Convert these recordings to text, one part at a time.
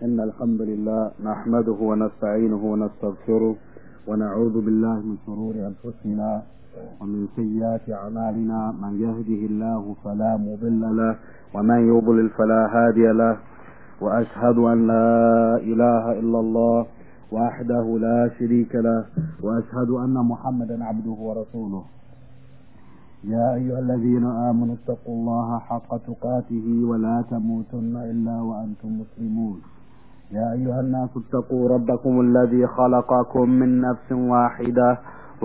إن الحمد لله نحمده ونستعينه ونستغفره ونعوذ بالله من شرور أنفسنا ومن سيئات أعمالنا. من يهده الله فلا مضل له ومن يضلل فلا هادي له. وأشهد أن لا إله إلا الله وحده لا شريك له وأشهد أن محمدا عبده ورسوله. يا أيها الذين آمنوا اتقوا الله حق تقاته ولا تموتن إلا وأنتم مسلمون. يا أيها الناس اتقوا ربكم الذي خلقكم من نفس واحدة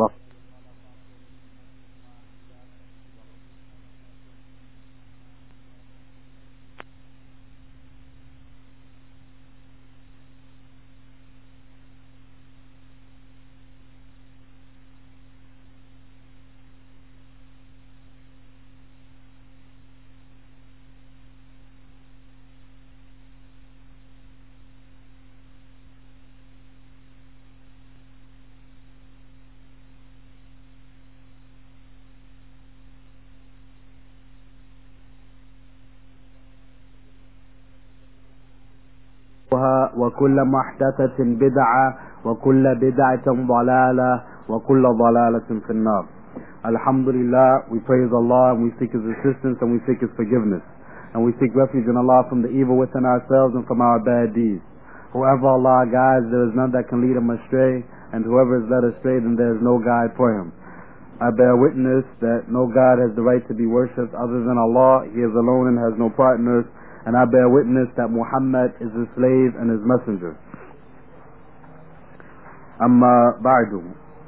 وكل محدثة بدعة وكل بدعة ضلالة وكل ضلالة في النار. Alhamdulillah, we praise Allah and we seek His assistance and we seek His forgiveness. And we seek refuge in Allah from the evil within ourselves and from our bad deeds. Whoever Allah guides, there is none that can lead him astray, and whoever is led astray, then there is no guide for him. I bear witness that no God has the right to be worshipped other than Allah. He is alone and has no partners. And I bear witness that Muhammad is His slave and His messenger. Amma ba'du.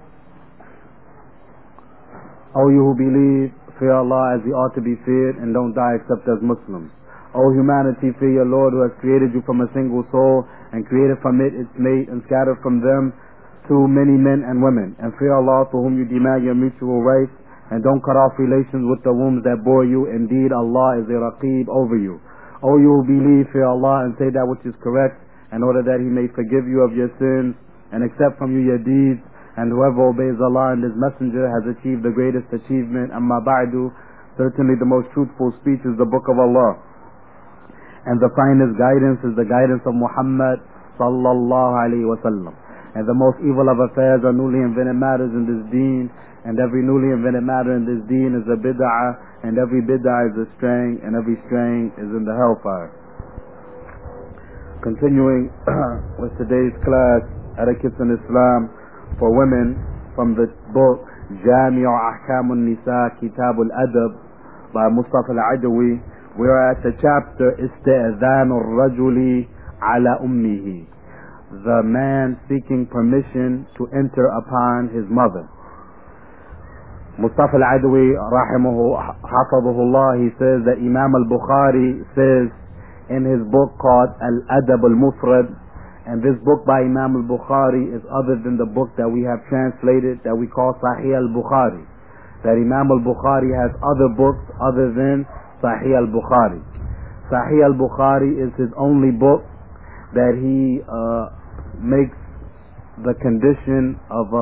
O you who believe, fear Allah as He ought to be feared and don't die except as Muslims. O humanity, fear your Lord who has created you from a single soul and created from it its mate and scattered from them too many men and women. And fear Allah for whom you demand your mutual rights, and don't cut off relations with the wombs that bore you. Indeed, Allah is a Raqib over you. O you who believe, fear Allah and say that which is correct, in order that He may forgive you of your sins and accept from you your deeds. And whoever obeys Allah and His messenger has achieved the greatest achievement. Amma ba'du, certainly the most truthful speech is the book of Allah, and the finest guidance is the guidance of Muhammad sallallahu alaihi wasallam. And the most evil of affairs are newly invented matters in this deen, and every newly invented matter in this deen is a bid'ah, and every bid'ah is a straying, and every straying is in the hellfire. Continuing with today's class, Etiquettes in Islam for Women, from the book Jami'u Ahkam al-Nisa Kitab al-Adab by Mustafa al-Adawi. We are at the chapter Isti'adhan al-Rajuli ala Ummihi, the man seeking permission to enter upon his mother. Mustafa al-Adawi hafadhahullah, he says that Imam al-Bukhari says in his book called Al-Adab al-Mufrad, and this book by Imam al-Bukhari is other than the book that we have translated that we call Sahih al-Bukhari, that Imam al-Bukhari has other books other than Sahih al-Bukhari. Sahih al-Bukhari is his only book that he makes the condition of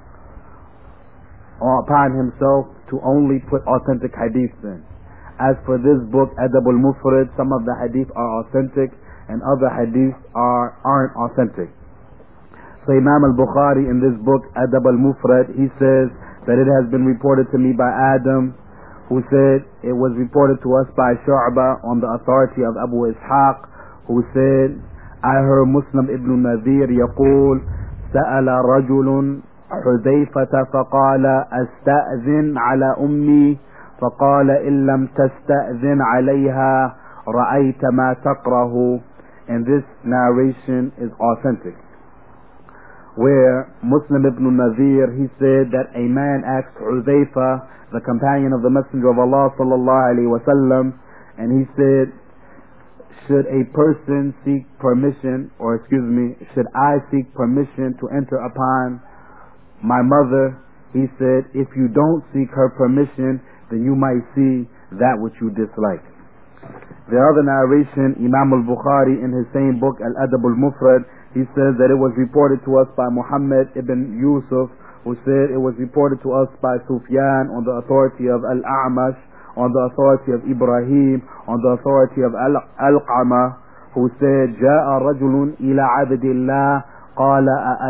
upon himself to only put authentic hadiths in. As for this book, Adab al-Mufrad, some of the hadith are authentic and other hadiths aren't authentic. So Imam al-Bukhari in this book, Adab al-Mufrad, he says that it has been reported to me by Adam, who said it was reported to us by Shu'bah on the authority of Abu Ishaq, who said, I heard Muslim ibn Nadhir يقول سأل رجل حذيفة فقال أستأذن على أمي فقال إن لم تستأذن عليها رأيت ما تكره. And this narration is authentic, where Muslim ibn Nadhir, he said that a man asked Hudhayfa, the companion of the Messenger of Allah sallallahu alaihi wasallam, and he said, should a person seek permission, or should I seek permission to enter upon my mother? He said, if you don't seek her permission, then you might see that which you dislike. The other narration, Imam al-Bukhari in his same book, Al-Adab al-Mufrad, he says that it was reported to us by Muhammad ibn Yusuf, who said it was reported to us by Sufyan on the authority of Al-A'mash, on the authority of Ibrahim, on the authority of Al-Qama, who said, جاء رجل إلى عبد الله قال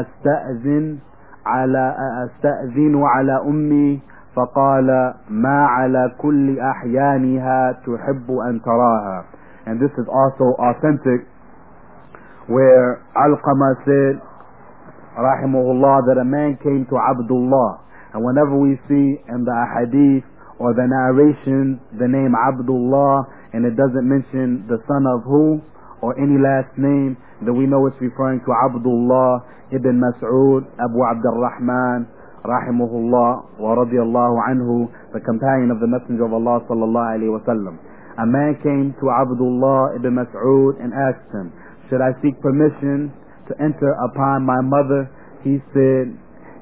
أستأذن على أمي فقال ما على كل أحيانها تحب أن تراها. And this is also authentic, where Alqama said, rahimahullah, that a man came to Abdullah. And whenever we see in the hadith or the narrations the name Abdullah, and it doesn't mention the son of who or any last name, then we know it's referring to Abdullah ibn Mas'ud Abu Abdurrahman rahimahullah wa radiyallahu anhu, the companion of the Messenger of Allah sallallahu alayhi wa sallam. A man came to Abdullah ibn Mas'ud and asked him, should I seek permission to enter upon my mother? He said,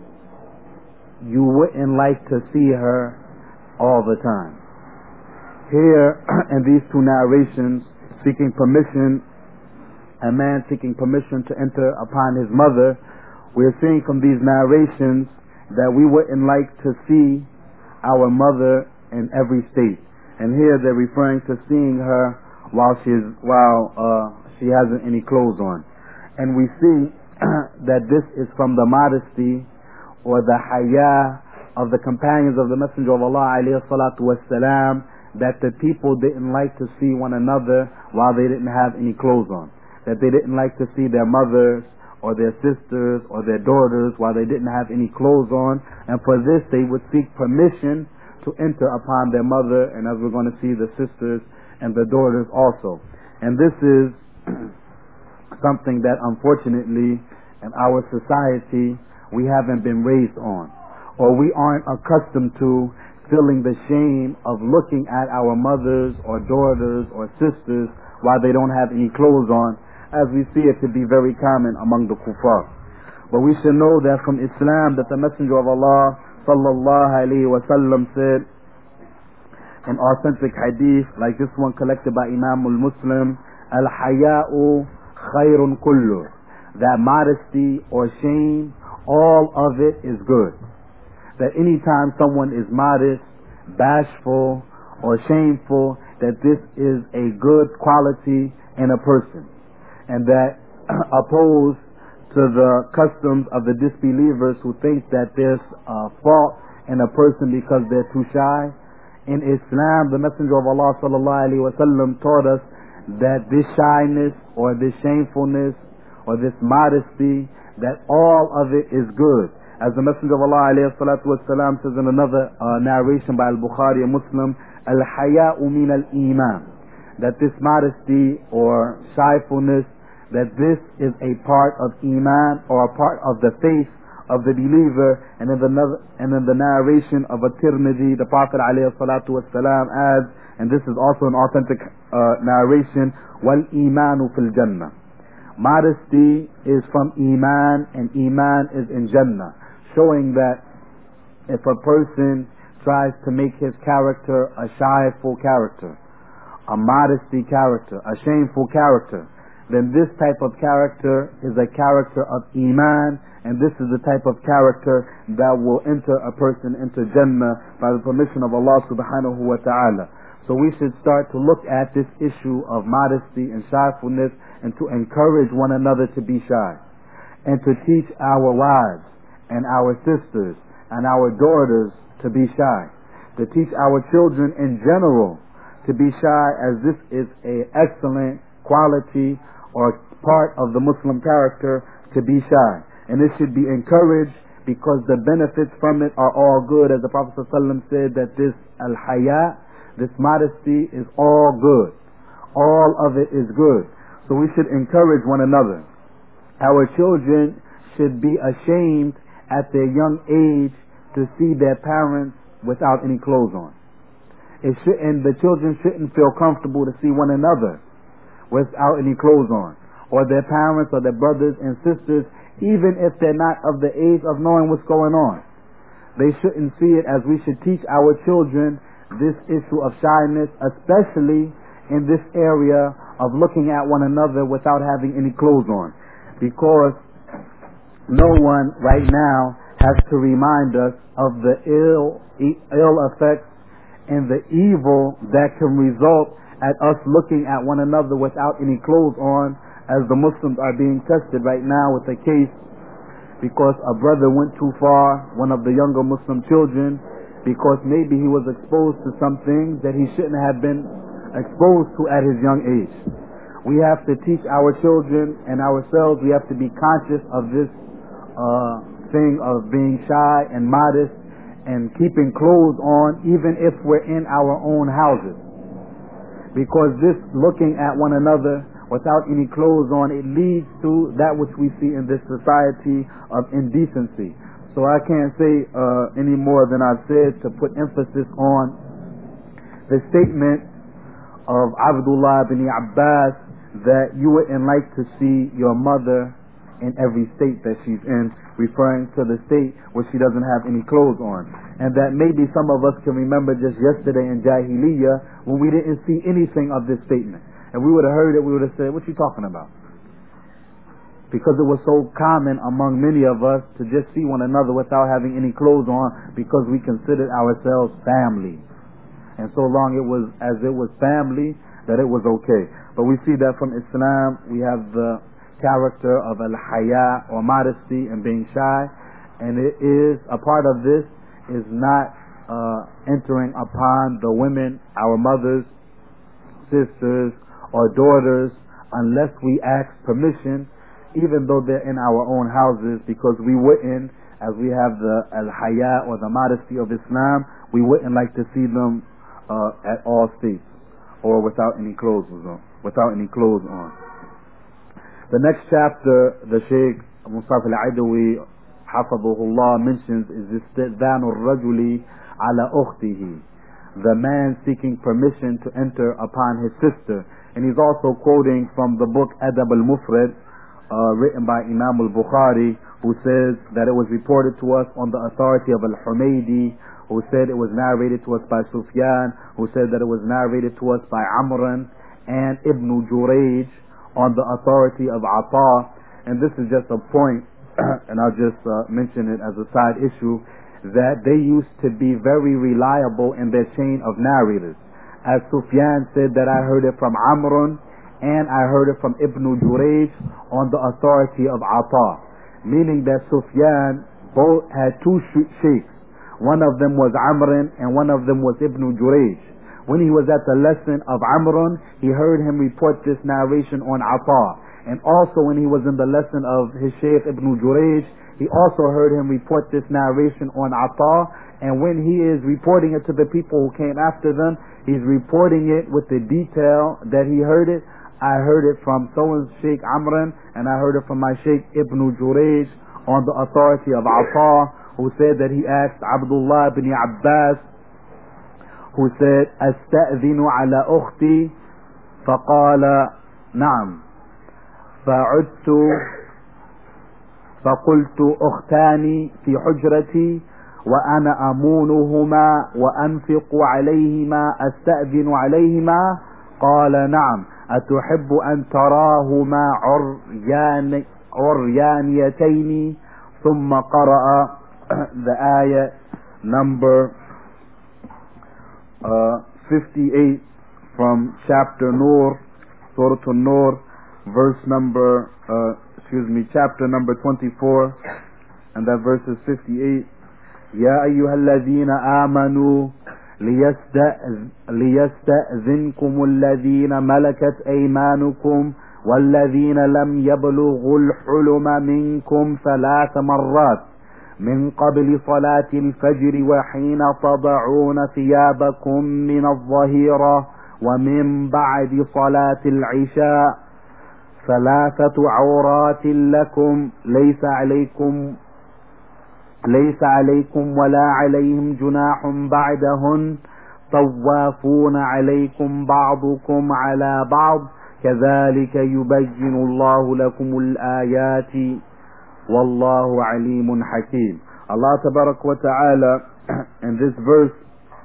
you wouldn't like to see her all the time. Here in these two narrations, seeking permission, a man seeking permission to enter upon his mother, we're seeing from these narrations that we wouldn't like to see our mother in every state. And here they're referring to seeing her while she hasn't any clothes on. And we see that this is from the modesty or the haya of the companions of the Messenger of Allah alayhi salatu wassalam, that the people didn't like to see one another while they didn't have any clothes on. That they didn't like to see their mothers or their sisters or their daughters while they didn't have any clothes on. And for this they would seek permission to enter upon their mother, and as we're going to see, the sisters and the daughters also. And this is something that unfortunately in our society we haven't been raised on, or we aren't accustomed to feeling the shame of looking at our mothers or daughters or sisters while they don't have any clothes on, as we see it to be very common among the kuffar. But we should know that from Islam, that the Messenger of Allah sallallahu alayhi wa sallam said in authentic hadith like this one collected by Imam al-Muslim, al-haya'u khayrun kullu, that modesty or shame, all of it is good. That anytime someone is modest, bashful, or shameful, that this is a good quality in a person. And that opposed to the customs of the disbelievers who think that there's a fault in a person because they're too shy, in Islam, the Messenger of Allah sallallahu alaihi wasallam taught us that this shyness or this shamefulness or this modesty, that all of it is good. As the Messenger of Allah alayhi salatu wassalam says in another narration by Al-Bukhari and Muslim, al-haya'u min al-iman, that this modesty or shyfulness, that this is a part of iman or a part of the faith of the believer. And in the narration of At-Tirmidhi, the Prophet alayhi salatu wassalam adds, and this is also an authentic narration, wal imanu fil jannah, modesty is from Iman, and Iman is in Jannah, showing that if a person tries to make his character a shyful character, a modesty character, a shameful character, then this type of character is a character of Iman, and this is the type of character that will enter a person into Jannah by the permission of Allah subhanahu wa ta'ala. So we should start to look at this issue of modesty and shyfulness, and to encourage one another to be shy, and to teach our wives and our sisters and our daughters to be shy, to teach our children in general to be shy, as this is an excellent quality or part of the Muslim character, to be shy. And this should be encouraged because the benefits from it are all good, as the Prophet ﷺ said that this al-haya, this modesty, is all good. All of it is good. So we should encourage one another. Our children should be ashamed at their young age to see their parents without any clothes on. The children shouldn't feel comfortable to see one another without any clothes on, or their parents or their brothers and sisters, even if they're not of the age of knowing what's going on. They shouldn't see it, as we should teach our children this issue of shyness, especially in this area of looking at one another without having any clothes on, because no one right now has to remind us of the ill effects and the evil that can result at us looking at one another without any clothes on, as the Muslims are being tested right now with a case because a brother went too far, one of the younger Muslim children, because maybe he was exposed to some things that he shouldn't have been exposed to at his young age. We have to teach our children and ourselves, we have to be conscious of this thing of being shy and modest and keeping clothes on even if we're in our own houses. Because this looking at one another without any clothes on, it leads to that which we see in this society of indecency. So I can't say any more than I've said to put emphasis on the statement of Abdullah ibn Abbas that you wouldn't like to see your mother in every state that she's in, referring to the state where she doesn't have any clothes on. And that maybe some of us can remember just yesterday in Jahiliyyah when we didn't see anything of this statement. And we would have heard it, we would have said, what you talking about? Because it was so common among many of us to just see one another without having any clothes on because we considered ourselves family. And so long it was as it was family that it was okay. But we see that from Islam, we have the character of al-haya or modesty and being shy, and it is a part of this is not entering upon the women, our mothers, sisters or daughters, unless we ask permission, even though they're in our own houses, because we wouldn't, as we have the al-haya or the modesty of Islam, we wouldn't like to see them at all states or without any clothes on. The next chapter, the Shaykh Musaf al-Adawi Hafadhuhullah mentions is istidhanu ar-rajuli ala ukhtihi, the man seeking permission to enter upon his sister. And he's also quoting from the book Adab al-Mufrad, written by Imam al-Bukhari, who says that it was reported to us on the authority of al-Humaydi, who said it was narrated to us by Sufyan, who said that it was narrated to us by Amran and Ibn Jurayj, on the authority of Ata. And this is just a point, and I'll just mention it as a side issue, that they used to be very reliable in their chain of narrators. As Sufyan said that I heard it from Amrun and I heard it from Ibn Jurayj on the authority of Ata, meaning that Sufyan both had two sheikhs. One of them was Amrun and one of them was Ibn Jurayj. When he was at the lesson of Amrun, he heard him report this narration on Ata. And also when he was in the lesson of his Shaykh Ibn Jurayj, he also heard him report this narration on Ata. And when he is reporting it to the people who came after them, he's reporting it with the detail that he heard it. I heard it from so-and-so Shaykh Amrun, and I heard it from my Shaykh Ibn Jurayj on the authority of Ata, who said that he asked Abdullah ibn Abbas, who said, أستأذن على أختي فقال نعم فعدت فقلت أختاني في حجرتي وأنا أمونهما وأنفق عليهما أستأذن عليهما قال نعم أتحب أن تراهما عريانيتين ثم قرأ the ayah number 58 from chapter Nur, Surah An-Nur, verse number chapter number 24, and that verse is 58. يا أيها الذين آمنوا ليستأذنكم الذين ملكت أيمانكم والذين لم يبلغوا الحلم منكم 3 مرات من قبل صلاة الفجر وحين تضعون ثيابكم من الظهيرة ومن بعد صلاة العشاء 3 عورات لكم ليس عليكم ولا عليهم جناح بعدهن طوافون عليكم بعضكم على بعض كذلك يبين الله لكم الآيات والله عليم حكيم. Allah Tabarak wa Ta'ala in this verse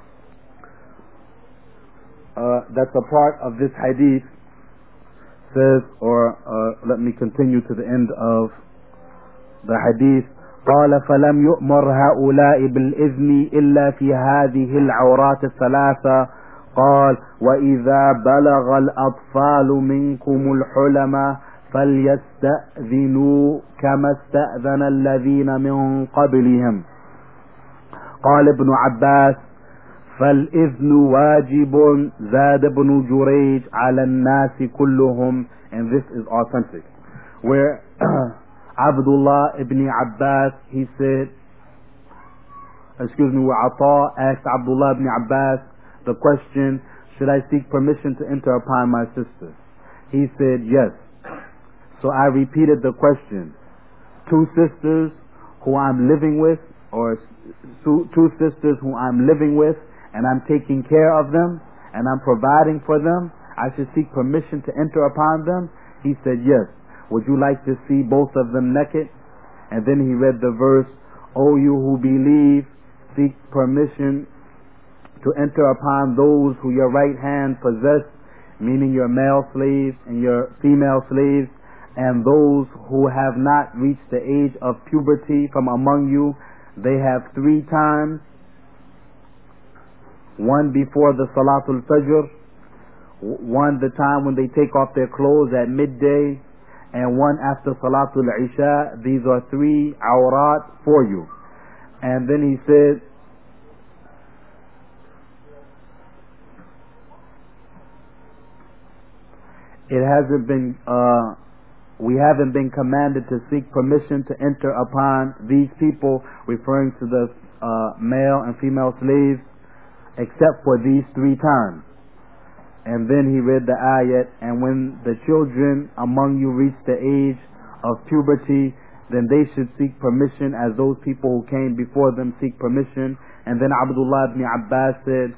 that's a part of this hadith says, or let me continue to the end of the hadith. قال فلم يؤمر هؤلاء بالإذن إلا في هذه العورات الثلاثة قال وإذا بلغ الأطفال منكم الحلم فليستأذنوا كما استأذن الذين من قبلهم. قال ابن عباس فالإذن واجب زاد ابن جريج على الناس كلهم. And this is authentic, where Abdullah ibn Abbas, he said, where Ata asked Abdullah ibn Abbas the question, should I seek permission to enter upon my sister? He said yes. So I repeated the question. Two sisters who I'm living with, or two sisters who I'm living with, and I'm taking care of them, and I'm providing for them, I should seek permission to enter upon them? He said yes. Would you like to see both of them naked? And then he read the verse, O you who believe, seek permission to enter upon those who your right hand possess, meaning your male slaves and your female slaves, and those who have not reached the age of puberty from among you. They have 3 times, one before the Salatul Fajr, one the time when they take off their clothes at midday, and one after Salatul Isha. These are 3 awrat for you. And then he said, we haven't been commanded to seek permission to enter upon these people, referring to the male and female slaves, except for these 3 times. And then he read the ayat, and when the children among you reach the age of puberty, then they should seek permission as those people who came before them seek permission. And then Abdullah ibn Abbas said,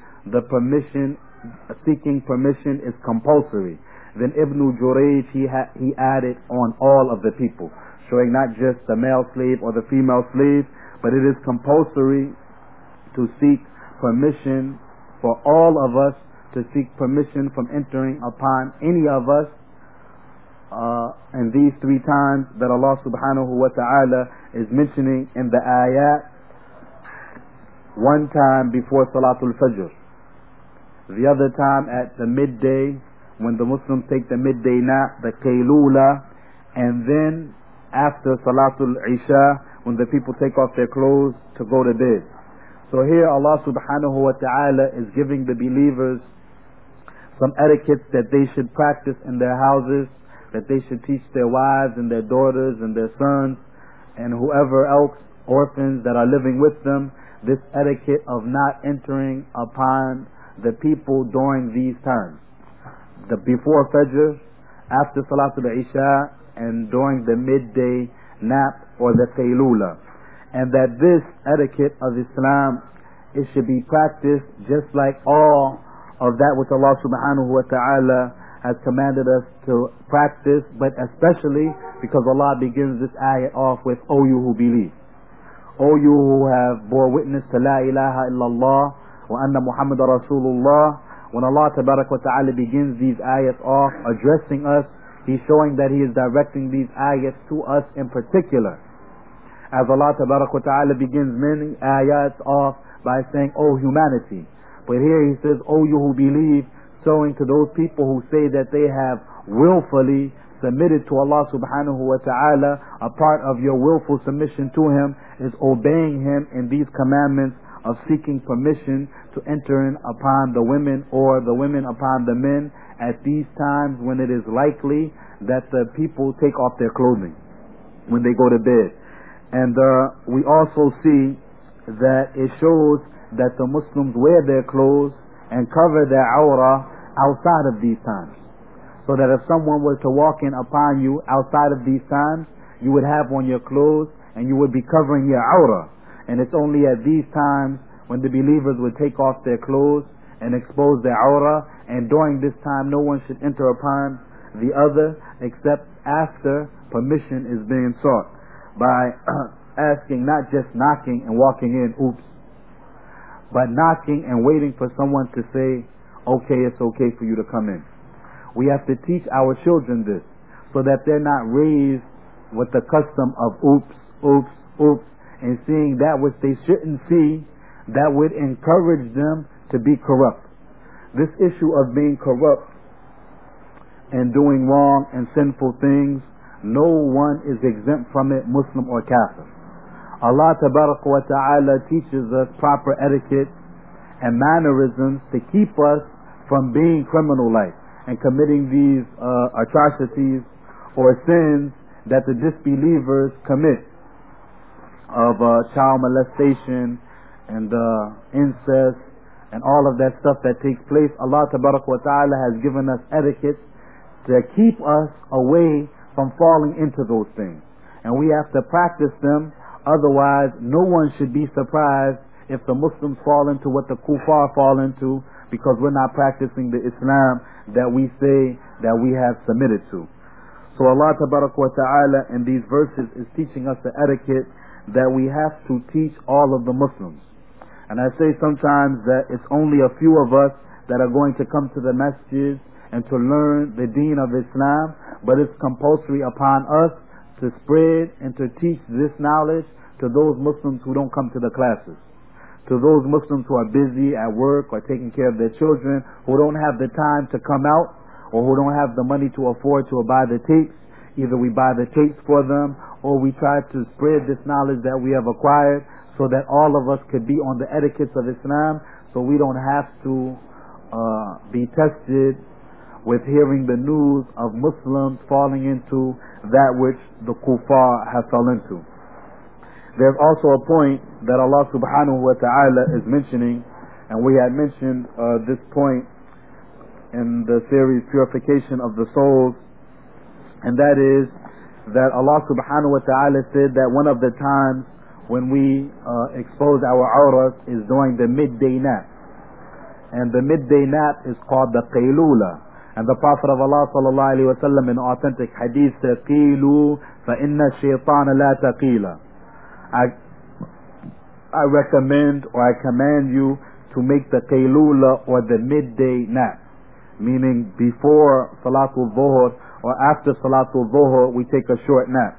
seeking permission is compulsory. Then Ibn Jurayj, he added on all of the people, showing not just the male slave or the female slave, but it is compulsory to seek permission for all of us, to seek permission from entering upon any of us, and these 3 times that Allah subhanahu wa ta'ala is mentioning in the ayat. One time before Salatul Fajr, the other time at the midday, when the Muslims take the midday nap, the Qaylula, and then after Salatul Isha, when the people take off their clothes to go to bed. So here Allah subhanahu wa ta'ala is giving the believers some etiquettes that they should practice in their houses, that they should teach their wives and their daughters and their sons and whoever else, orphans that are living with them, this etiquette of not entering upon the people during these times. Before Fajr, after Salatul Isha, and during the midday nap or the Qaylula. And that this etiquette of Islam, it should be practiced just like all of that which Allah subhanahu wa ta'ala has commanded us to practice, but especially because Allah begins this ayah off with, O you who believe, O you who have bore witness to La ilaha illallah wa anna Muhammad Rasulullah. When Allah tabarak wa ta'ala begins these ayahs off addressing us, He's showing that He is directing these ayahs to us in particular. As Allah tabarak wa ta'ala begins many ayahs off by saying, O humanity. But here He says, O you who believe, showing to those people who say that they have willfully submitted to Allah subhanahu wa ta'ala. A part of your willful submission to Him is obeying Him in these commandments of seeking permission to enter in upon the women or the women upon the men at these times when it is likely that the people take off their clothing when they go to bed. And we also see that it shows that the Muslims wear their clothes and cover their awrah outside of these times. So that if someone were to walk in upon you outside of these times, you would have on your clothes and you would be covering your awrah. And it's only at these times when the believers would take off their clothes and expose their awrah, and during this time no one should enter upon the other except after permission is being sought by asking, not just knocking and walking in, oops, but knocking and waiting for someone to say, okay, it's okay for you to come in. We have to teach our children this so that they're not raised with the custom of oops, oops, oops, and seeing that which they shouldn't see, that would encourage them to be corrupt. This issue of being corrupt and doing wrong and sinful things, no one is exempt from it, Muslim or Kafir. Allah Tabaraka wa Ta'ala teaches us proper etiquette and mannerisms to keep us from being criminal-like and committing these atrocities or sins that the disbelievers commit of child molestation and incest and all of that stuff that takes place. Allah Tabaraka wa Ta'ala has given us etiquette to keep us away from falling into those things, and we have to practice them. Otherwise, no one should be surprised if the Muslims fall into what the kuffar fall into, because we're not practicing the Islam that we say that we have submitted to. So Allah Tabaraka wa Ta'ala in these verses is teaching us the etiquette that we have to teach all of the Muslims. And I say sometimes that it's only a few of us that are going to come to the masjid and to learn the deen of Islam, but it's compulsory upon us to spread and to teach this knowledge to those Muslims who don't come to the classes, to those Muslims who are busy at work or taking care of their children, who don't have the time to come out or who don't have the money to afford to buy the tapes. Either we buy the tapes for them or we try to spread this knowledge that we have acquired so that all of us could be on the etiquettes of Islam, so we don't have to be tested with hearing the news of Muslims falling into that which the kuffar have fell into. There's also a point that Allah subhanahu wa ta'ala is mentioning, and we had mentioned this point in the series Purification of the Souls, and that is that Allah subhanahu wa ta'ala said that one of the times when we expose our auras is during the midday nap, and the midday nap is called the qaylula. And the Prophet of Allah sallallahu alaihi wasallam in authentic hadith said, "Qilu fa inna shaytana la taqila." I recommend or I command you to make the qaylula or the midday nap, meaning before Salatul Dhuhr or after Salatul Dhuhr we take a short nap,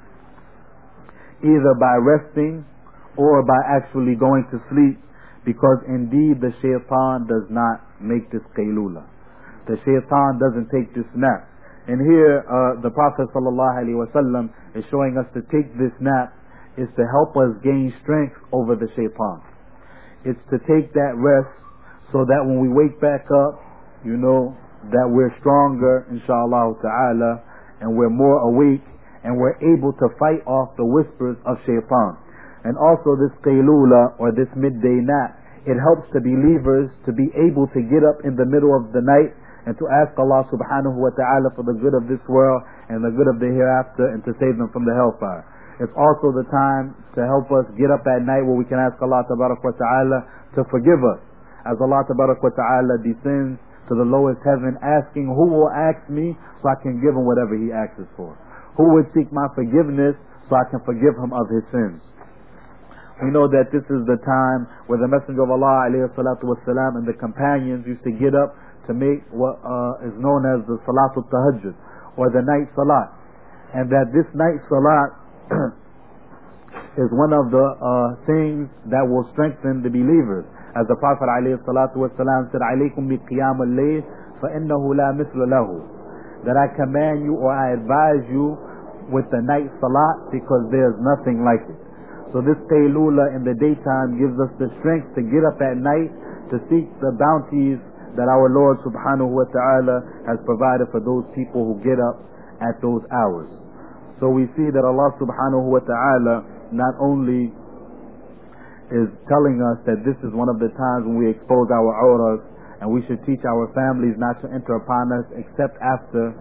either by resting or by actually going to sleep, because indeed the shaitan does not make this qaylula. The shaitan doesn't take this nap. And here the Prophet ﷺ is showing us to take this nap is to help us gain strength over the shaitan. It's to take that rest so that when we wake back up, you know, that we're stronger, inshallah ta'ala, and we're more awake, and we're able to fight off the whispers of shaitan. And also this qaylula or this midday nap, it helps the believers to be able to get up in the middle of the night and to ask Allah subhanahu wa ta'ala for the good of this world and the good of the hereafter, and to save them from the hellfire. It's also the time to help us get up at night where we can ask Allah tabarak wa ta'ala to forgive us, as Allah tabarak wa ta'ala descends to the lowest heaven asking, who will ask me so I can give him whatever he asks for? Who would seek my forgiveness so I can forgive him of his sins? We know that this is the time where the Messenger of Allah alayhi salatu wasalam and the companions used to get up to make what is known as the Salatul Tahajjud, or the night Salat. And that this night Salat is one of the things that will strengthen the believers. As the Prophet ﷺ said, "Alaykum bi qiyam al-layl fa innahu la mithla lahu." That I command you or I advise you with the night Salat, because there's nothing like it. So this qaylula in the daytime gives us the strength to get up at night to seek the bounties that our Lord subhanahu wa ta'ala has provided for those people who get up at those hours. So we see that Allah subhanahu wa ta'ala not only is telling us that this is one of the times when we expose our auras, and we should teach our families not to enter upon us except after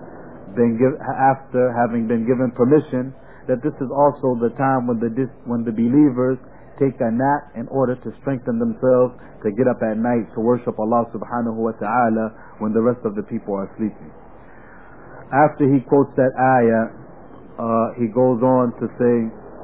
having been given permission, that this is also the time when the believers take a nap in order to strengthen themselves to get up at night to worship Allah subhanahu wa ta'ala when the rest of the people are sleeping. After he quotes that ayah, he goes on to say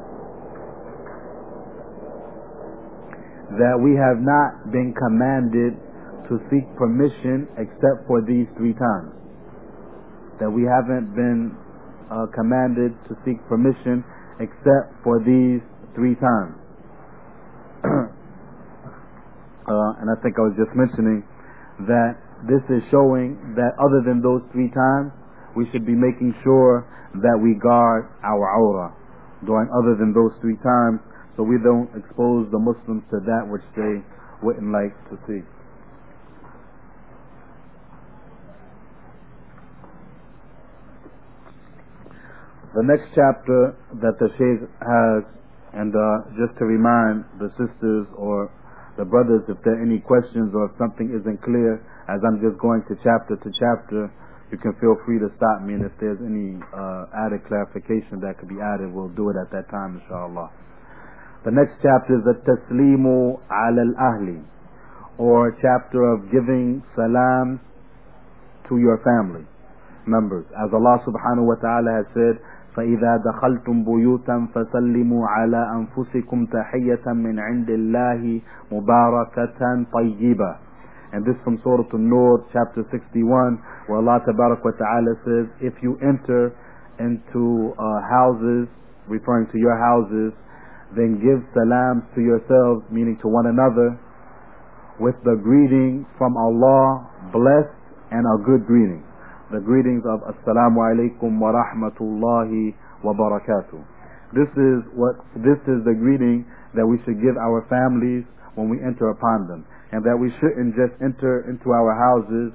that we have not been commanded to seek permission except for these 3 times. That we haven't been commanded to seek permission except for these 3 times. And I think I was just mentioning that this is showing that other than those 3 times, we should be making sure that we guard our awrah during other than those 3 times, so we don't expose the Muslims to that which they wouldn't like to see. The next chapter that the Shaykh has, and just to remind the sisters or the brothers, if there are any questions or if something isn't clear, as I'm just going to chapter, you can feel free to stop me, and if there's any added clarification that could be added, we'll do it at that time, inshallah. The next chapter is the Taslimu ala al-Ahli, or chapter of giving salams to your family members. As Allah subhanahu wa ta'ala has said, فَإِذَا دَخَلْتُمْ بُيُوتًا فَسَلِّمُوا عَلَىٰ أَنفُسِكُمْ تَحِيَّةً مِّنْ عِنْدِ اللَّهِ مُبَارَكَةً طَيِّبَةً. And this from Surah An-Nur, chapter 61, where Allah Tabarak wa Ta'ala says, if you enter into houses, referring to your houses, then give salams to yourselves, meaning to one another, with the greeting from Allah, blessed and a good greeting. The greetings of Assalamu alaikum wa rahmatullahi wa barakatuh. This is the greeting that we should give our families when we enter upon them, and that we shouldn't just enter into our houses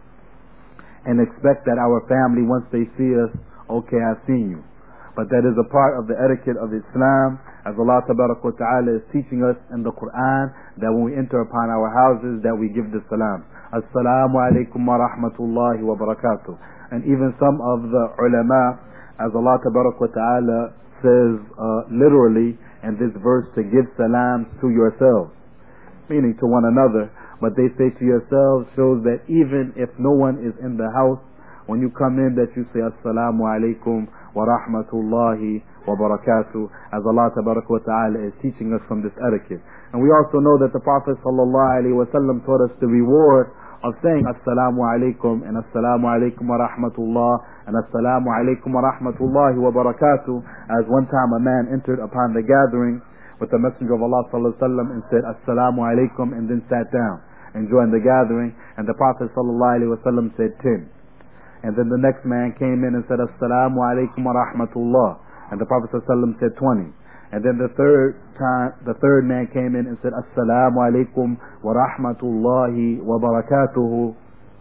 and expect that our family, once they see us, okay, I've seen you. But that is a part of the etiquette of Islam, as Allah Tabarak wa Ta'ala is teaching us in the Quran, that when we enter upon our houses, that we give the salam. Assalamu alaikum wa rahmatullahi wa barakatuh. And even some of the ulama, as Allah Tabarak wa Ta'ala says literally in this verse, to give salams to yourselves, meaning to one another, but they say to yourselves shows that even if no one is in the house, when you come in, that you say Assalamu alaikum wa rahmatullahi wa barakatuh, as Allah Tabarak wa Ta'ala is teaching us from this etiquette. And we also know that the Prophet sallallahu alaihi wasallam taught us the reward of saying Assalamu alaikum and Assalamu alaikum wa rahmatullah and Assalamu alaikum wa rahmatullahi wa barakatuh. As one time a man entered upon the gathering with the Messenger of Allah sallallahu alaihi wasallam and said Assalamu alaikum, and then sat down and joined the gathering, and the Prophet sallallahu alaihi wasallam said 10. And then the next man came in and said Assalamu alaikum wa rahmatullah, and the Prophet sallallahu alaihi wasallam said 20. And then the third man came in and said Assalamu alaikum wa rahmatullahi wa barakatuhu,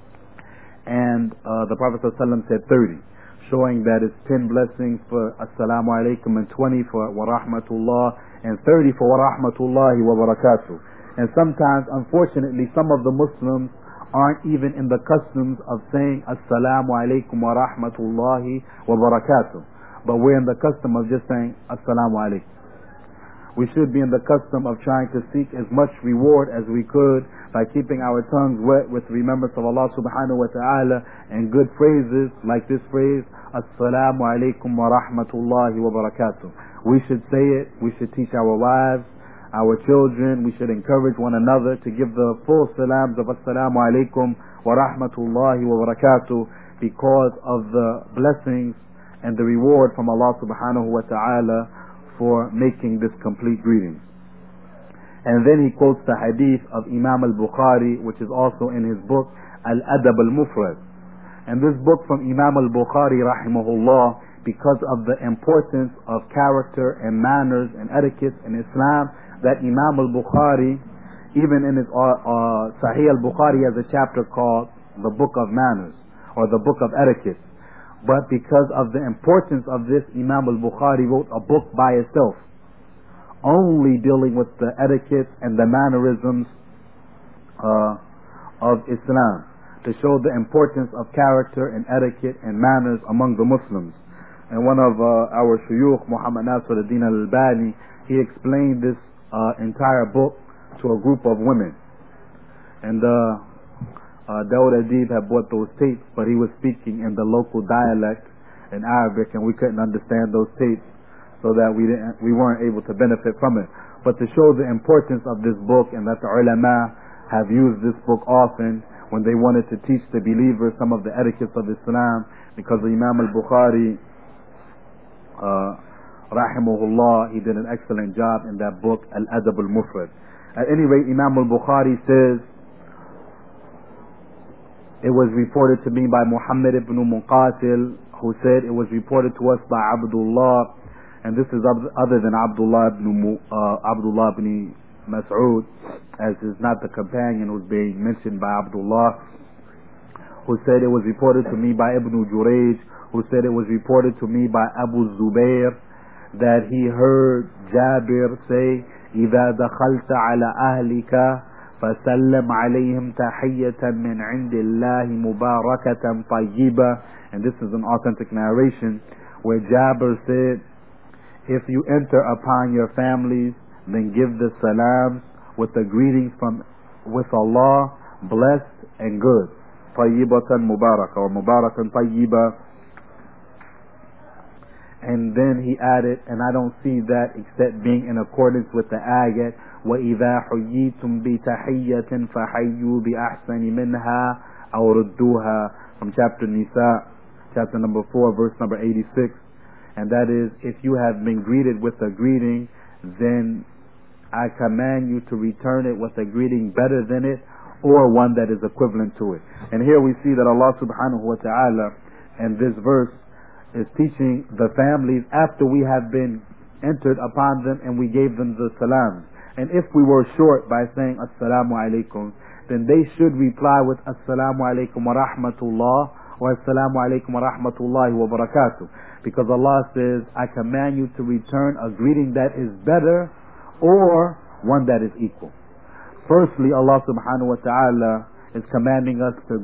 and the Prophet ﷺ said 30, showing that it's 10 blessings for Assalamu alaikum and 20 for wa rahmatullah and 30 for wa rahmatullahi wa barakatuh. And sometimes, unfortunately, some of the Muslims aren't even in the customs of saying Assalamu alaikum wa rahmatullahi wa barakatuh, but we're in the custom of just saying Assalamu alaikum. We should be in the custom of trying to seek as much reward as we could by keeping our tongues wet with remembrance of Allah subhanahu wa ta'ala and good phrases like this phrase, Assalamu alaikum wa rahmatullahi wa barakatuh. We should say it, we should teach our wives, our children, we should encourage one another to give the full salams of Assalamu alaikum wa rahmatullahi wa barakatuh, because of the blessings and the reward from Allah subhanahu wa ta'ala for making this complete greeting. And then he quotes the hadith of Imam al-Bukhari, which is also in his book Al-Adab al-Mufrad. And this book from Imam al-Bukhari rahimahullah, because of the importance of character and manners and etiquette in Islam, that Imam al-Bukhari, even in his Sahih al-Bukhari, has a chapter called the Book of Manners, or the Book of Etiquette. But because of the importance of this, Imam al-Bukhari wrote a book by itself, only dealing with the etiquette and the mannerisms of Islam, to show the importance of character and etiquette and manners among the Muslims. And one of our shuyukh, Muhammad Nasir al-Din al-Albani, he explained this entire book to a group of women. And Dawood Adib had bought those tapes, but he was speaking in the local dialect in Arabic, and we couldn't understand those tapes, so that we weren't able to benefit from it. But to show the importance of this book, and that the ulama have used this book often when they wanted to teach the believers some of the etiquettes of Islam, because Imam al-Bukhari rahimahullah, he did an excellent job in that book Al-Adab al-Mufrad. At any rate, Imam al-Bukhari says It was reported to me by Muhammad ibn Muqatil, who said it was reported to us by Abdullah, and this is other than Abdullah ibn Mas'ud, as is not the companion who's being mentioned by Abdullah, who said it was reported to me by Ibn Jurayj, who said it was reported to me by Abu Zubair, that he heard Jabir say, إِذَا دَخَلْتَ عَلَى أَهْلِكَ فَسَلَّمْ عَلَيْهِمْ تَحِيَّةً مِنْ عِنْدِ اللَّهِ مُبَارَكَةً طَيِّبَةً. And this is an authentic narration where Jabir said, if you enter upon your families, then give the salams with the greetings with Allah, blessed and good. طَيِّبَةً مُبَارَكَةً, or مُبَارَكًا طَيِّبًا. And then he added, and I don't see that except being in accordance with the ayat, وَإِذَا حُيِّيتُمْ بِتَحِيَّةٍ فَحَيُّوا بِأَحْسَنِ مِنْهَا أَوْ رُدُّوهَا, from chapter Nisa, chapter number 4, verse number 86. And that is, if you have been greeted with a greeting, then I command you to return it with a greeting better than it, or one that is equivalent to it. And here we see that Allah subhanahu wa ta'ala in this verse is teaching the families after we have been entered upon them and we gave them the salams. And if we were short by saying assalamu alaikum, then they should reply with assalamu alaikum wa rahmatullah or assalamu alaikum wa rahmatullahi wa barakatuh. Because Allah says, I command you to return a greeting that is better or one that is equal. Firstly, Allah subhanahu wa ta'ala is commanding us to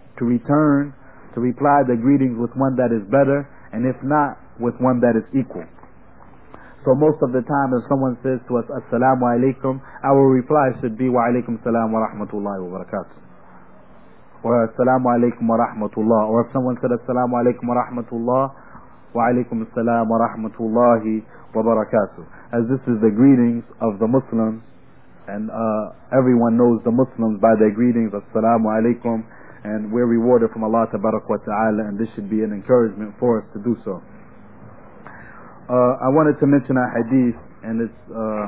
reply the greetings with one that is better, and if not, with one that is equal. So most of the time, if someone says to us, Assalamu alaikum, our reply should be, Wa alaikum salam wa rahmatullahi wa barakatuh. Or Assalamu alaikum wa rahmatullah. Or if someone said, Assalamu alaikum wa rahmatullah, Wa alaikum salam wa rahmatullahi wa barakatuh. As this is the greetings of the Muslims, and everyone knows the Muslims by their greetings, Assalamu alaikum, and we're rewarded from Allah tabarak wa ta'ala, and this should be an encouragement for us to do so. I wanted to mention a hadith, and it's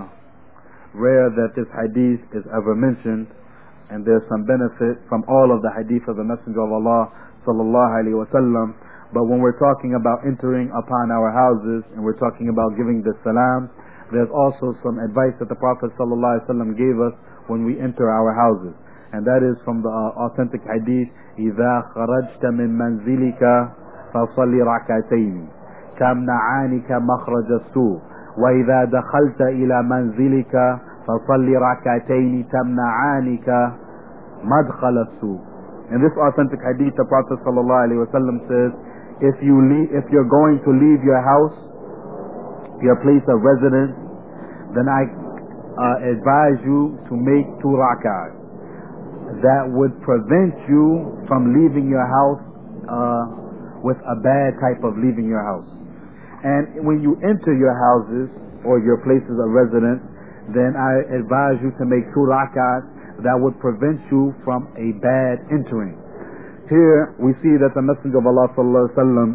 rare that this hadith is ever mentioned, and there's some benefit from all of the hadith of the Messenger of Allah sallallahu alaihi wasallam. But when we're talking about entering upon our houses and we're talking about giving the salam, there's also some advice that the Prophet sallallahu alaihi wasallam gave us when we enter our houses. And that is from the authentic hadith, إِذَا خَرَجْتَ مِن مَنْزِلِكَ فَصَلِّ رَكَعَتَيْنِ كَمْنَعَانِكَ مَخْرَجَ السُّوءِ وَإِذَا دَخَلْتَ إِلَى مَنْزِلِكَ فَصَلِّ رَكَعَتَيْنِ تَمْنَعَانِكَ مَدْخَلَ السُّوءِ. In this authentic hadith, the Prophet sallallahu alaihi wasallam says, if you're going to leave your house, your place of residence, then I advise you to make 2 rak'ahs. That would prevent you from leaving your house with a bad type of leaving your house. And when you enter your houses or your places of residence, then I advise you to make 2 rak'ahs that would prevent you from a bad entering. Here we see that the Messenger of Allah sallallahu alaihi wasallam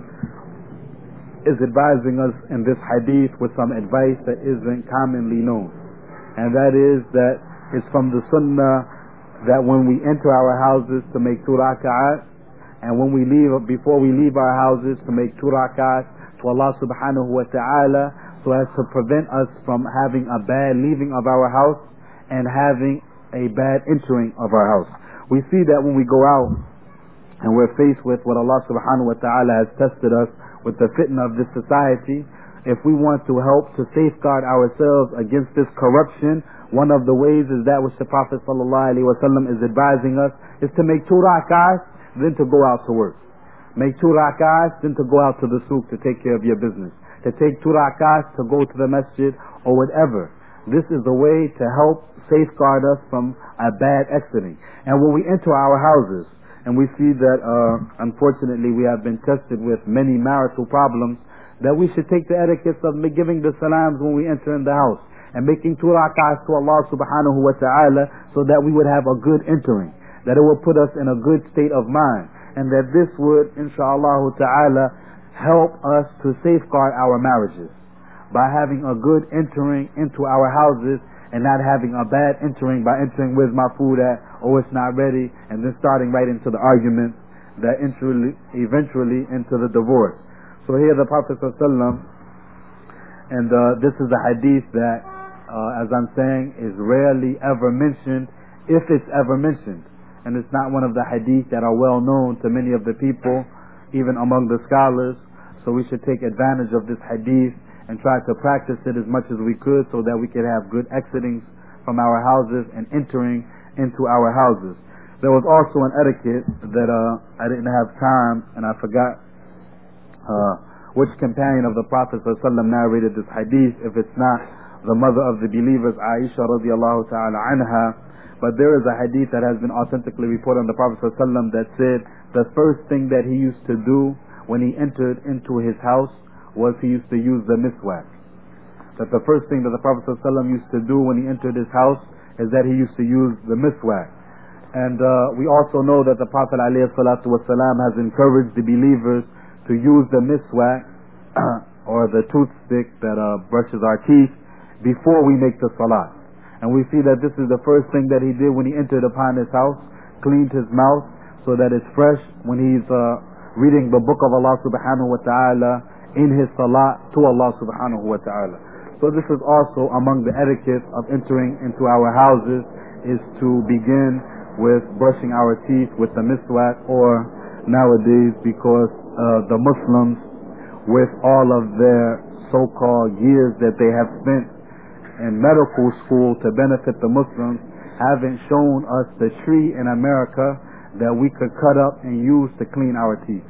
is advising us in this hadith with some advice that isn't commonly known, and that is that it's from the sunnah that when we enter our houses to make 2 rak'ahs, and when we leave, before we leave our houses, to make 2 rak'ahs to Allah subhanahu wa ta'ala, so as to prevent us from having a bad leaving of our house and having a bad entering of our house. We see that when we go out and we're faced with what Allah subhanahu wa ta'ala has tested us with the fitna of this society, if we want to help to safeguard ourselves against this corruption, one of the ways is that which the Prophet sallallahu alaihi wasallam is advising us, is to make 2 rak'ahs, then to go out to work. Make 2 rak'ahs, then to go out to the souk to take care of your business. To take 2 rak'ahs to go to the masjid or whatever. This is the way to help safeguard us from a bad exiting. And when we enter our houses, and we see that unfortunately we have been tested with many marital problems, that we should take the etiquettes of giving the salams when we enter in the house, and making 2 rak'ahs to Allah subhanahu wa ta'ala, so that we would have a good entering, that it will put us in a good state of mind, and that this would inshallah ta'ala help us to safeguard our marriages by having a good entering into our houses, and not having a bad entering by entering, where's my food at? Oh, it's not ready, and then starting right into the argument that eventually into the divorce. So here the Prophet ﷺ, and this is a hadith that, as I'm saying, is rarely ever mentioned, if it's ever mentioned. And it's not one of the hadith that are well known to many of the people, even among the scholars. So we should take advantage of this hadith and try to practice it as much as we could, so that we could have good exitings from our houses and entering into our houses. There was also an etiquette that I didn't have time, and I forgot which companion of the Prophet ﷺ narrated this hadith, if it's not the mother of the believers, Aisha radiallahu ta'ala anha. But there is a hadith that has been authentically reported on the Prophet ﷺ that said the first thing that he used to do when he entered into his house was he used to use the miswak. That the first thing that the Prophet ﷺ used to do when he entered his house is that he used to use the miswak. And we also know that the Prophet ﷺ has encouraged the believers to use the miswak or the toothpick that brushes our teeth before we make the salat. And we see that this is the first thing that he did when he entered upon his house, cleaned his mouth so that it's fresh when he's reading the book of Allah subhanahu wa ta'ala in his salat to Allah subhanahu wa ta'ala. So this is also among the etiquette of entering into our houses, is to begin with brushing our teeth with the miswak, or nowadays, because the Muslims, with all of their so-called years that they have spent in medical school to benefit the Muslims, haven't shown us the tree in America that we could cut up and use to clean our teeth.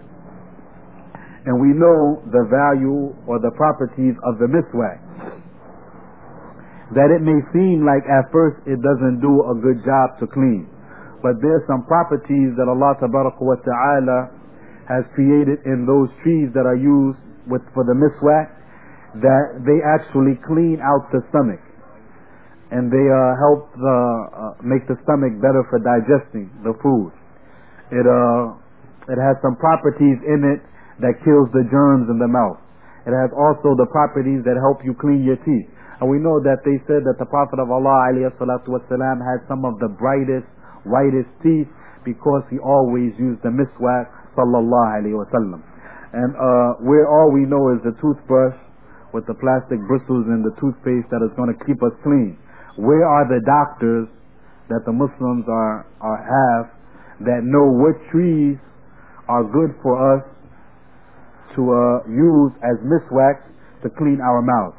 And we know the value or the properties of the miswak. That it may seem like at first it doesn't do a good job to clean, but there's some properties that Allah tabaraka wa ta'ala has created in those trees that are used for the miswak, that they actually clean out the stomach, and they help make the stomach better for digesting the food. It has some properties in it that kills the germs in the mouth. It has also the properties that help you clean your teeth. And we know that they said that the Prophet of Allah alayhi salatu wasalam had some of the brightest, whitest teeth because he always used the miswak sallallahu alayhi wasallam. And where all we know is the toothbrush with the plastic bristles and the toothpaste that is going to keep us clean. Where are the doctors that the Muslims have that know what trees are good for us to use as miswak to clean our mouth,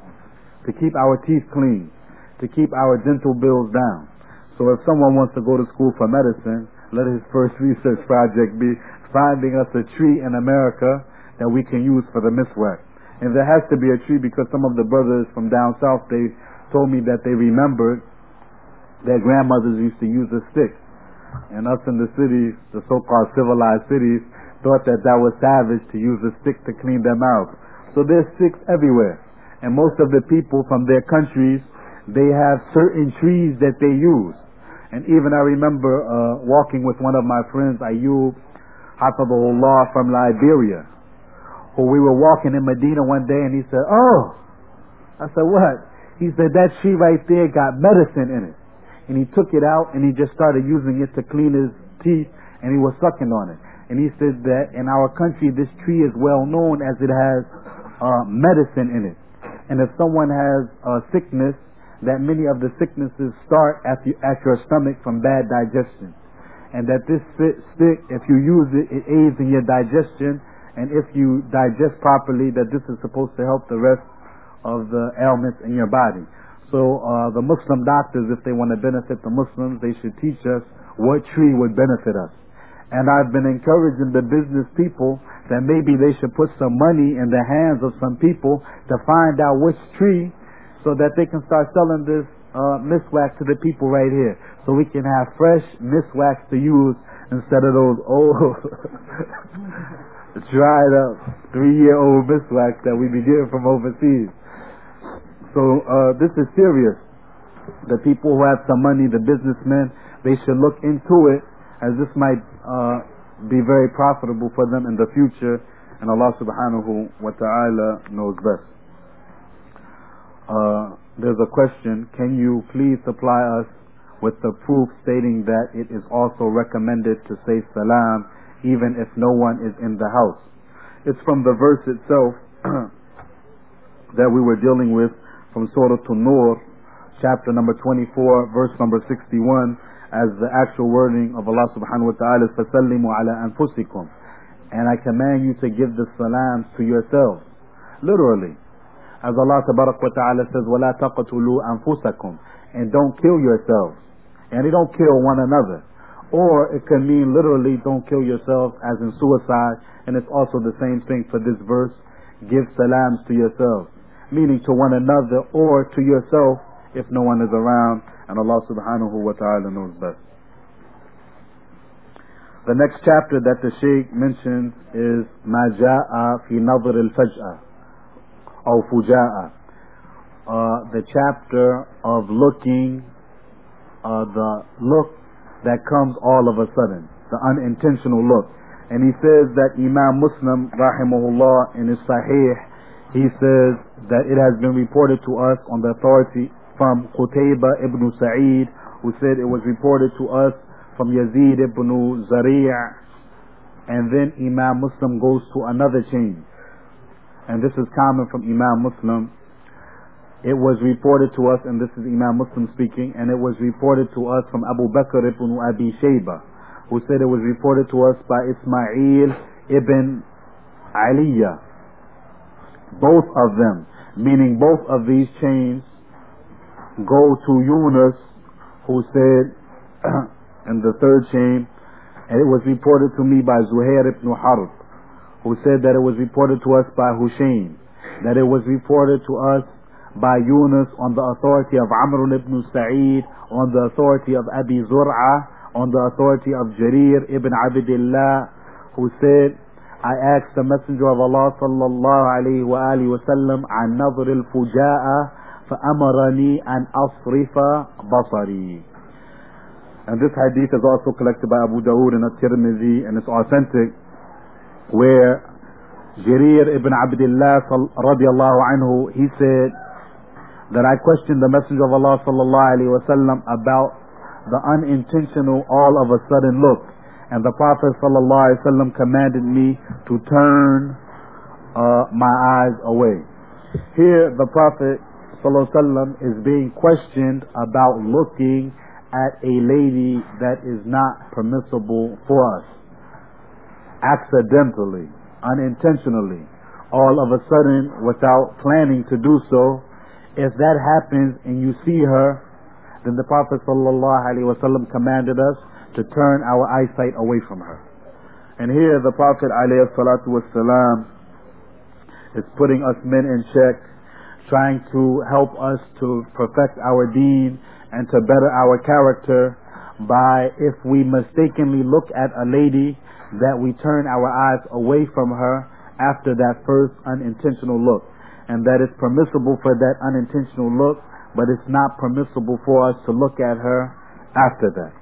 to keep our teeth clean, to keep our dental bills down? So if someone wants to go to school for medicine, let his first research project be finding us a tree in America that we can use for the miswak. And there has to be a tree, because some of the brothers from down south, they told me that they remembered their grandmothers used to use a stick. And us in the cities, the so-called civilized cities, thought that that was savage to use a stick to clean their mouth. So there's sticks everywhere. And most of the people from their countries, they have certain trees that they use. And even I remember walking with one of my friends, Ayub Hafidhullah from Liberia, who we were walking in Medina one day, and he said, "Oh," I said, "What?" He said, "That tree right there got medicine in it." And he took it out and he just started using it to clean his teeth, and he was sucking on it. And he said that in our country, this tree is well known as it has medicine in it. And if someone has a sickness, that many of the sicknesses start at your stomach from bad digestion. And that this stick, if you use it, it aids in your digestion. And if you digest properly, that this is supposed to help the rest of the ailments in your body. So the Muslim doctors, if they want to benefit the Muslims, they should teach us what tree would benefit us. And I've been encouraging the business people that maybe they should put some money in the hands of some people to find out which tree, so that they can start selling this miswak to the people right here, so we can have fresh miswaks to use instead of those old dried up 3-year-old miswaks that we be getting from overseas. So this is serious. The people who have some money, the businessmen, they should look into it, as this might be very profitable for them in the future, and Allah subhanahu wa ta'ala knows best. there's a question: can you please supply us with the proof stating that it is also recommended to say salam even if no one is in the house? It's from the verse itself that we were dealing with from Surah An-Nur, chapter number 24, verse number 61, as the actual wording of Allah subhanahu wa ta'ala is فَسَلِّمُوا عَلَىٰ أَنفُسِكُمْ, and I command you to give the salams to yourselves. Literally, as Allah tabarak wa ta'ala says, وَلَا تَقْتُلُوا أَنفُسَكُمْ, and don't kill yourselves, and they don't kill one another. Or it can mean literally, don't kill yourself, as in suicide, and it's also the same thing for this verse, give salams to yourselves, meaning to one another or to yourself if no one is around, and Allah subhanahu wa ta'ala knows best. The next chapter that the Shaykh mentions is ما جاء في نظر الفجأة or فجاءة, the chapter of looking, the look that comes all of a sudden, the unintentional look. And he says that Imam Muslim rahimahullah in his Sahih, he says that it has been reported to us on the authority from Qutayba ibn Sa'id, who said it was reported to us from Yazid ibn Zari', and then Imam Muslim goes to another chain, and this is common from Imam Muslim. It was reported to us, and this is Imam Muslim speaking, and it was reported to us from Abu Bakr ibn Abi Shayba, who said it was reported to us by Ismail ibn Aliyah. Both of them, meaning both of these chains, go to Yunus, who said in the third chain, and it was reported to me by Zuhair ibn Harb, who said that it was reported to us by Hushaym, that it was reported to us by Yunus on the authority of Amr ibn Sa'id, on the authority of Abi Zur'a, on the authority of Jarir ibn Abdullah, who said, I asked the Messenger of Allah sallallahu alayhi wa alihi wa sallam an nadhr al-fuja'a فأمرني أن أصرف بصري. And this hadith is also collected by Abu Dawood and At-Tirmidhi, and it's authentic, where Jarir ibn Abdullah radiallahu anhu, he said that I questioned the Messenger of Allah sallallahu alayhi wa sallam about the unintentional all of a sudden look, and the Prophet sallallahu alayhi wa sallam commanded me to turn my eyes away. Here the Prophet sallallahu alayhi wa sallam is being questioned about looking at a lady that is not permissible for us, accidentally, unintentionally, all of a sudden without planning to do so. If that happens and you see her, then the Prophet ﷺ commanded us to turn our eyesight away from her. And here the Prophet ﷺ is putting us men in check, trying to help us to perfect our deen and to better our character by, if we mistakenly look at a lady, that we turn our eyes away from her after that first unintentional look. And that it's permissible for that unintentional look, but it's not permissible for us to look at her after that.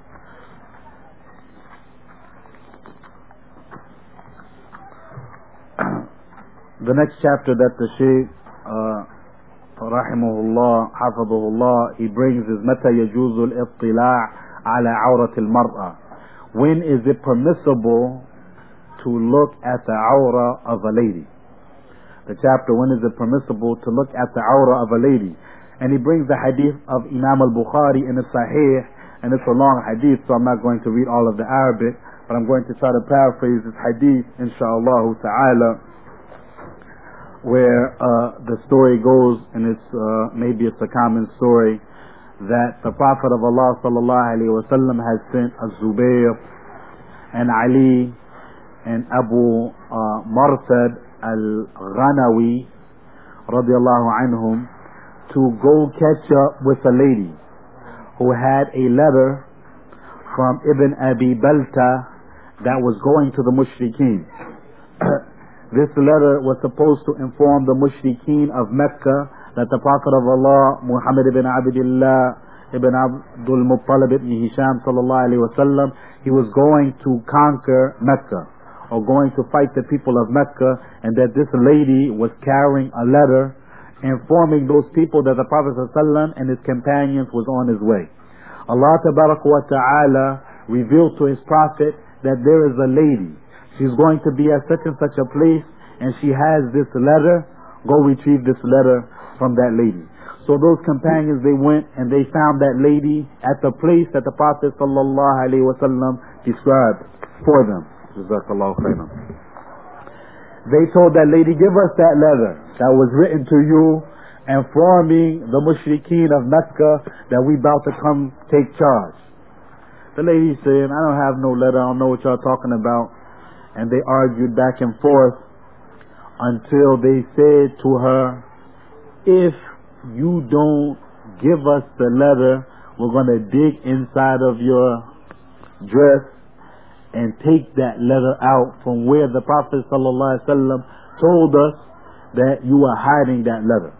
The next chapter that the Shaykh rahimahullah, hafadhahullah, he brings is متى يجوز الاطلاع على عورة المرأة. When is it permissible to look at the aura of a lady? The chapter, when is it permissible to look at the aura of a lady? And he brings the hadith of Imam al-Bukhari in the Sahih, and it's a long hadith, so I'm not going to read all of the Arabic, but I'm going to try to paraphrase this hadith, inshallah ta'ala, where the story goes, and it's maybe it's a common story, that the Prophet of Allah sallallahu alaihi wasallam has sent Az-Zubair and Ali and Abu Marsad al-Ghanawi radiallahu anhum to go catch up with a lady who had a letter from Ibn Abi Balta that was going to the mushrikeen. This letter was supposed to inform the mushrikeen of Mecca that the Prophet of Allah, Muhammad ibn Abdullah ibn Abdul Muttalib ibn Hisham sallallahu alayhi wa sallam, he was going to conquer Mecca, or going to fight the people of Mecca, and that this lady was carrying a letter, informing those people that the Prophet ﷺ and his companions was on his way. Allah Tabaraka wa Ta'ala revealed to his Prophet that there is a lady. She's going to be at such and such a place, and she has this letter. Go retrieve this letter from that lady. So those companions, they went and they found that lady at the place that the Prophet ﷺ described for them. Jazakallahu khairan. They told that lady, give us that letter that was written to you, informing the mushrikeen of Mecca that we about to come take charge. The lady said, I don't have no letter, I don't know what y'all talking about. And they argued back and forth until they said to her, if you don't give us the letter, we're going to dig inside of your dress and take that letter out from where the Prophet ﷺ told us that you are hiding that letter.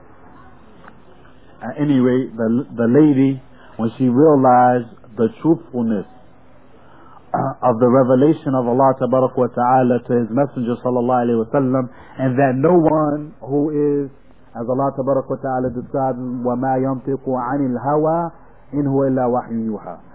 At any rate, the lady, when she realized the truthfulness of the revelation of Allah Tabaraka wa Ta'ala to His Messenger Sallallahu Alaihi Wasallam, and that no one who is, as Allah Tabaraka wa Ta'ala describes, وَمَا يَنْطِقُ عَنِ الْهَوَىٰ إِنْ هُوَ إِلَّا وَحْيٌ يُوحَىٰ,